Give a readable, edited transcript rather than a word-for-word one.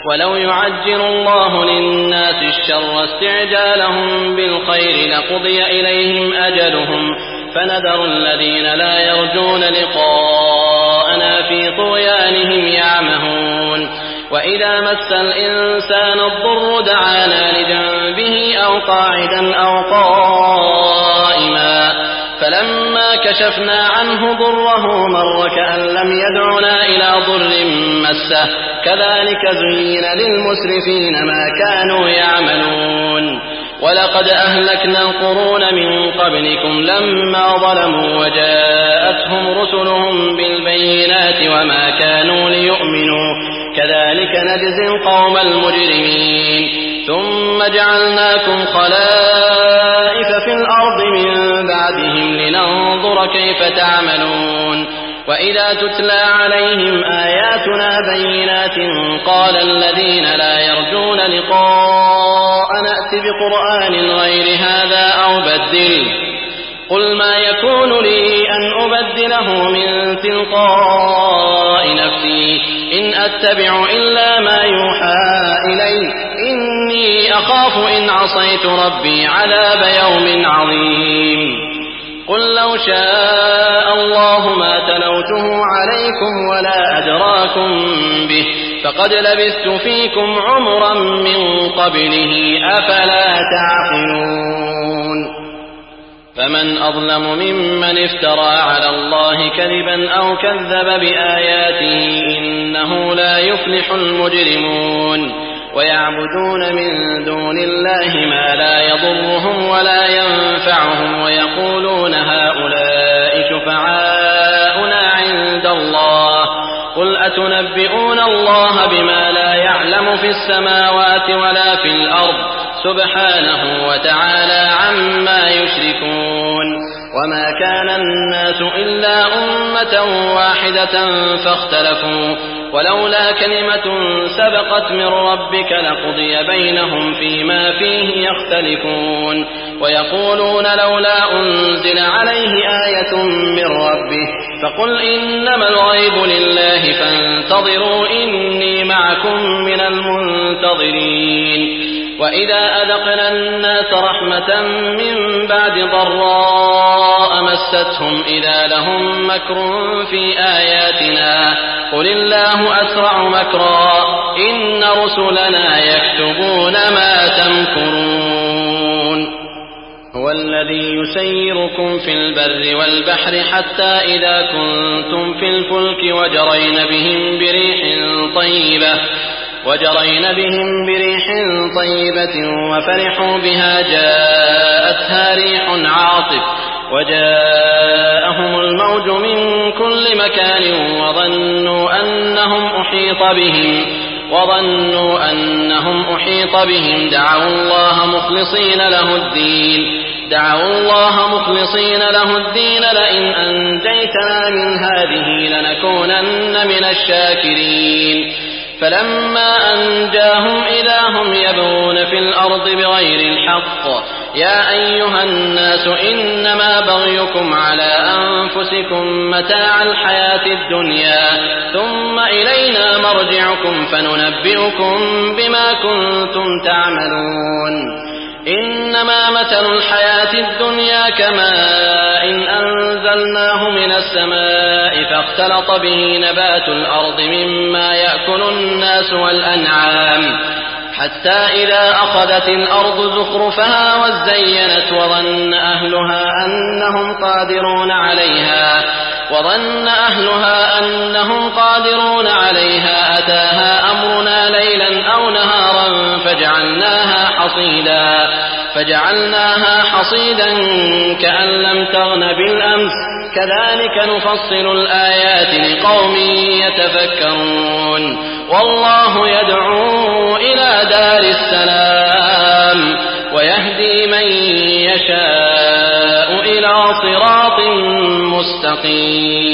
ولو يعجل الله للناس الشر استعجالهم بالخير لقضي إليهم أجلهم فنذر الذين لا يرجون لقاءنا في طغيانهم يعمهون وإذا مس الإنسان الضر دعانا لجنبه أو قاعدا أو قائما فلما كشفنا عنه ضره مر كأن لم يدعنا إلى ضر مسه كذلك زين للمسرفين ما كانوا يعملون ولقد أهلكنا القرون من قبلكم لما ظلموا وجاءتهم رسلهم بالبينات وما كانوا ليؤمنوا كذلك نجزي القوم المجرمين ثم جعلناكم خلائف في الأرض من بعدهم لننظر كيف تعملون وإذا تتلى عليهم آياتنا بينات قال الذين لا يرجون لقاء نأت بقرآن غير هذا أو بدل قل ما يكون لي أن أبدله من تلقاء نفسي إن أتبع إلا ما يوحى إلي إني أخاف إن عصيت ربي عذاب يوم عظيم قل لو شاء الله ما تلوته عليكم ولا أدراكم به فقد لبثت فيكم عمرا من قبله أفلا تعقلون فمن أظلم ممن افترى على الله كذبا أو كذب بآياته إنه لا يفلح المجرمون ويعبدون من دون الله ما لا يضرهم ولا ينفعهم ويقولون هؤلاء شفعاؤنا عند الله قل أتنبئون الله بما لا يعلم في السماوات ولا في الأرض سبحانه وتعالى عما يشركون وما كان الناس إلا أمة واحدة فاختلفوا ولولا كلمة سبقت من ربك لقضي بينهم فيما فيه يختلفون ويقولون لولا أنزل عليه آية من ربه فقل إنما الغيب لله فانتظروا إني معكم من المنتظرين وإذا أذقنا الناس رحمة من بعد ضراء مستهم إذا لهم مكر في آياتنا قل الله أسرع مكرا إن رسلنا يكتبون ما تمكرون هو الذي يسيركم في البر والبحر حتى إذا كنتم في الفلك وجرين بهم بريح طيبة وفرحوا بها جاءتها ريح عاصف وجاءهم الموج من كل مكان وظنوا أنهم أحيط بهم دعوا الله مخلصين له الدين لئن أنجيتنا من هذه لنكونن من الشاكرين فلما أنجاهم إذا هم يبغون في الأرض بغير الحق يا أيها الناس إنما بغيكم على أنفسكم متاع الحياة الدنيا ثم إلينا مرجعكم فننبئكم بما كنتم تعملون إنما مثل الحياة الدنيا كماء إن أنزلناه من السماء فاختلط به نبات الأرض مما يأكل الناس والأنعام حتى إذا أخذت الأرض زخرفها وزينت وظن أهلها أنهم قادرون عليها أتاها أمرنا ليلا أو نهارا فجعلناها حصيدا كأن لم تغن بالأمس كذلك نفصل الآيات لقوم يتفكرون والله يدعو إلى دار السلام ويهدي من يشاء إلى صراط مستقيم